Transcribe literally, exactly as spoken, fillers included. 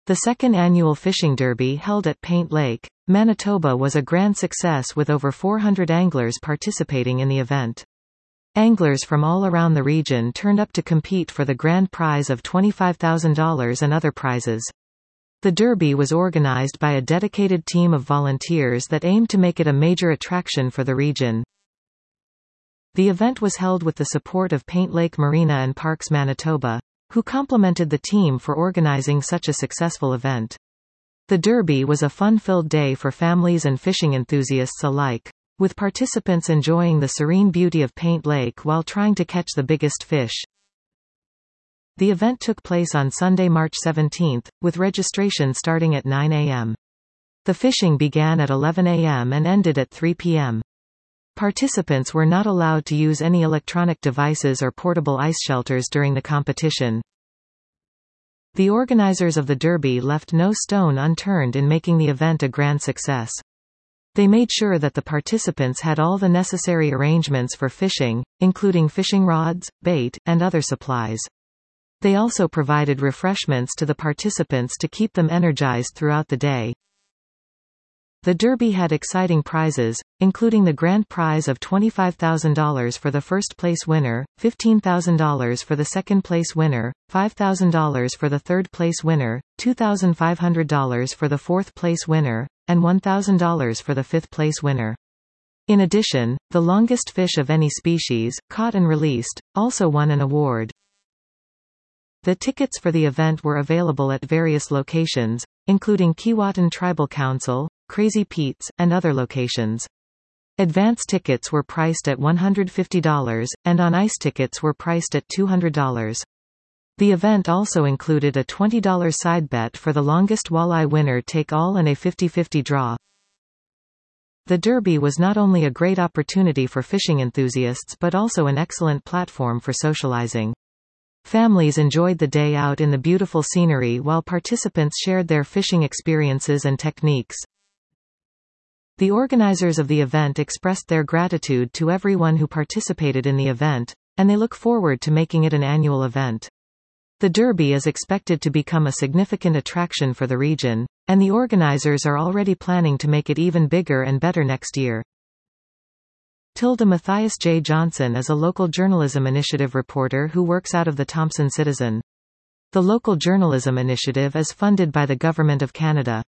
The second annual fishing derby held at Paint Lake, Manitoba was a grand success with over four hundred anglers participating in the event. Anglers from all around the region turned up to compete for the grand prize of twenty-five thousand dollars and other prizes. The derby was organized by a dedicated team of volunteers that aimed to make it a major attraction for the region. The event was held with the support of Paint Lake Marina and Parks Manitoba, who complimented the team for organizing such a successful event. The derby was a fun-filled day for families and fishing enthusiasts alike, with participants enjoying the serene beauty of Paint Lake while trying to catch the biggest fish. The event took place on Sunday, March seventeenth, with registration starting at nine A M The fishing began at eleven A M and ended at three P M Participants were not allowed to use any electronic devices or portable ice shelters during the competition. The organizers of the derby left no stone unturned in making the event a grand success. They made sure that the participants had all the necessary arrangements for fishing, including fishing rods, bait, and other supplies. They also provided refreshments to the participants to keep them energized throughout the day. The derby had exciting prizes, including the grand prize of twenty-five thousand dollars for the first place winner, fifteen thousand dollars for the second place winner, five thousand dollars for the third place winner, two thousand five hundred dollars for the fourth place winner, and one thousand dollars for the fifth place winner. In addition, the longest fish of any species, caught and released, also won an award. The tickets for the event were available at various locations, including Keewatin Tribal Council, Crazy Pete's, and other locations. Advance tickets were priced at one hundred fifty dollars, and on-ice tickets were priced at two hundred dollars. The event also included a twenty dollar side bet for the longest walleye winner-take-all and a fifty fifty draw. The derby was not only a great opportunity for fishing enthusiasts but also an excellent platform for socializing. Families enjoyed the day out in the beautiful scenery while participants shared their fishing experiences and techniques. The organizers of the event expressed their gratitude to everyone who participated in the event, and they look forward to making it an annual event. The derby is expected to become a significant attraction for the region, and the organizers are already planning to make it even bigger and better next year. Tilda Matthias J. Johnson is a local journalism initiative reporter who works out of the Thompson Citizen. The local journalism initiative is funded by the Government of Canada.